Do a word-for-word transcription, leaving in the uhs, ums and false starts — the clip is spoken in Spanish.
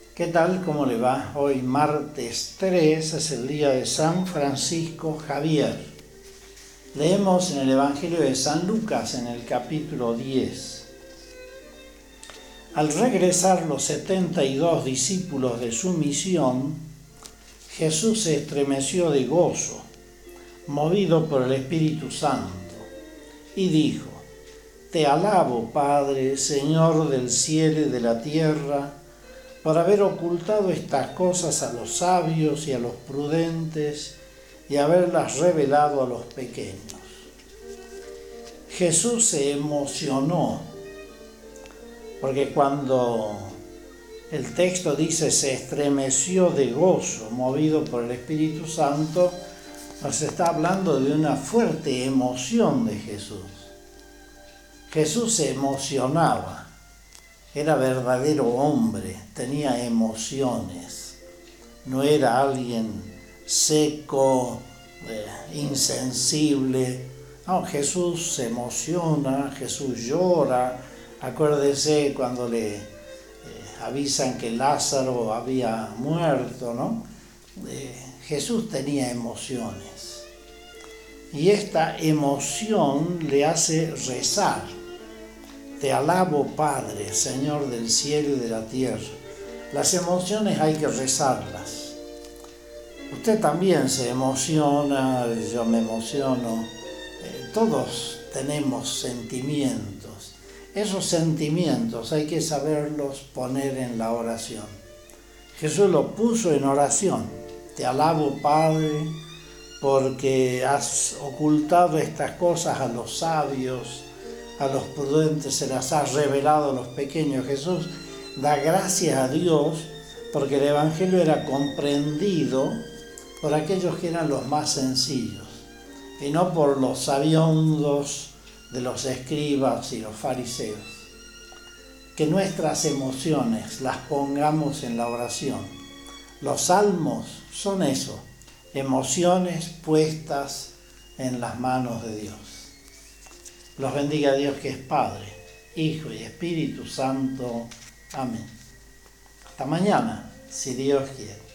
¿Qué tal? ¿Cómo le va? Hoy martes tres es el día de San Francisco Javier. Leemos en el Evangelio de San Lucas en el capítulo diez. Al regresar los setenta y dos discípulos de su misión, Jesús se estremeció de gozo, movido por el Espíritu Santo, y dijo: Te alabo, Padre, Señor del cielo y de la tierra, por haber ocultado estas cosas a los sabios y a los prudentes y haberlas revelado a los pequeños. Jesús se emocionó, porque cuando el texto dice se estremeció de gozo, movido por el Espíritu Santo, nos está hablando de una fuerte emoción de Jesús. Jesús se emocionaba. Era verdadero hombre, tenía emociones, no era alguien seco, eh, insensible. No, Jesús se emociona, Jesús llora. Acuérdese cuando le eh, avisan que Lázaro había muerto, ¿no? Eh, Jesús tenía emociones. Y esta emoción le hace rezar. Te alabo, Padre, Señor del cielo y de la tierra. Las emociones hay que rezarlas. Usted también se emociona, yo me emociono. Eh, todos tenemos sentimientos. Esos sentimientos hay que saberlos poner en la oración. Jesús lo puso en oración. Te alabo, Padre, porque has ocultado estas cosas a los sabios, a los prudentes se las ha revelado a los pequeños. Jesús da gracias a Dios porque el Evangelio era comprendido por aquellos que eran los más sencillos y no por los sabiondos de los escribas y los fariseos. Que nuestras emociones las pongamos en la oración. Los salmos son eso, emociones puestas en las manos de Dios. Los bendiga Dios, que es Padre, Hijo y Espíritu Santo. Amén. Hasta mañana, si Dios quiere.